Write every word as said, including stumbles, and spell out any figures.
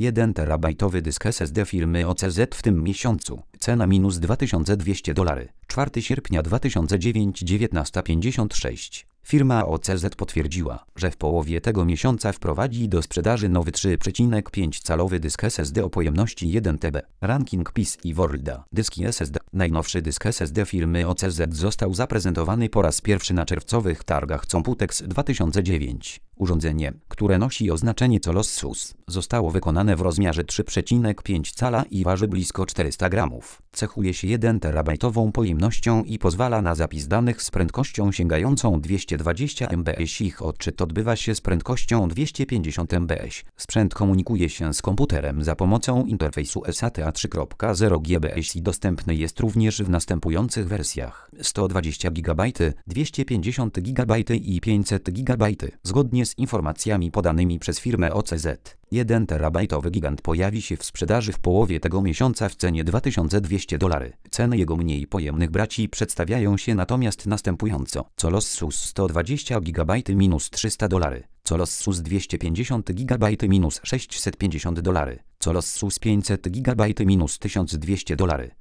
jeden terabajtowy dysk S S D firmy O C Z w tym miesiącu. Cena minus dwa tysiące dwieście dolarów. czwartego sierpnia dwa tysiące dziewiątego dziewiętnaście pięćdziesiąt sześć. Firma O C Z potwierdziła, że w połowie tego miesiąca wprowadzi do sprzedaży nowy trzy przecinek pięć calowy dysk S S D o pojemności jeden terabajt. Ranking P C i Worlda. Dyski S S D. Najnowszy dysk S S D firmy O C Z został zaprezentowany po raz pierwszy na czerwcowych targach Computex dwa tysiące dziewięć. Urządzenie, które nosi oznaczenie Colossus, zostało wykonane w rozmiarze trzy przecinek pięć cala i waży blisko czterysta gramów. Cechuje się jeden terabajtową pojemnością i pozwala na zapis danych z prędkością sięgającą dwieście dwadzieścia megabajtów. Ich odczyt odbywa się z prędkością dwieście pięćdziesiąt megabajtów. Sprzęt komunikuje się z komputerem za pomocą interfejsu S A T A trzy kropka zero G B S i dostępny jest również w następujących wersjach: sto dwadzieścia gigabajtów, dwieście pięćdziesiąt gigabajtów i pięćset gigabajtów. Zgodnie z informacjami podanymi przez firmę O C Z, jeden terabajtowy gigant pojawi się w sprzedaży w połowie tego miesiąca w cenie dwa tysiące dwieście dolarów. Ceny jego mniej pojemnych braci przedstawiają się natomiast następująco. Colossus sto dwadzieścia gigabajtów minus trzysta dolarów. Colossus dwieście pięćdziesiąt gigabajtów minus sześćset pięćdziesiąt dolarów. Colossus pięćset gigabajtów minus tysiąc dwieście dolarów.